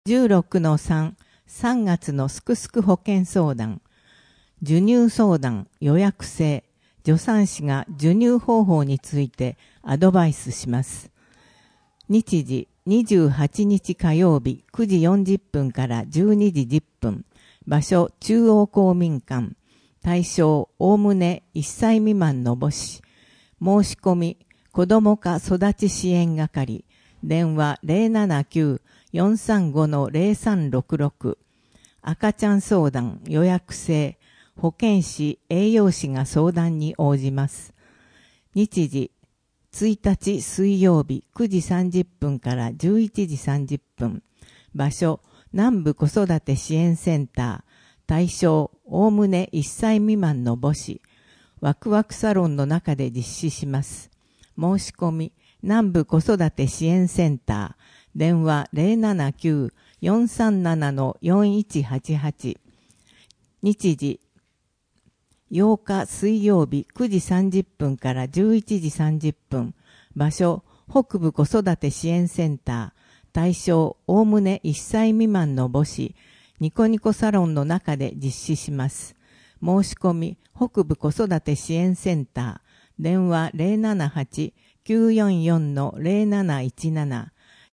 16-3、3月のすくすく保険相談、授乳相談予約制、助産師が授乳方法についてアドバイスします。日時28日火曜日9時40分から12時10分、場所中央公民館、対象おおむね1歳未満の母子、申し込み子ども科育ち支援係、電話079-435-0366、赤ちゃん相談予約制、保健師栄養士が相談に応じます。日時1日水曜日9時30分から11時30分、場所南部子育て支援センター、対象おおむね1歳未満の母子、ワクワクサロンの中で実施します。申し込み南部子育て支援センター、電話079-437-4188、日時8日水曜日9時30分から11時30分、場所北部子育て支援センター、対象おおむね1歳未満の母子、ニコニコサロンの中で実施します。申し込み北部子育て支援センター、電話078-944-0717、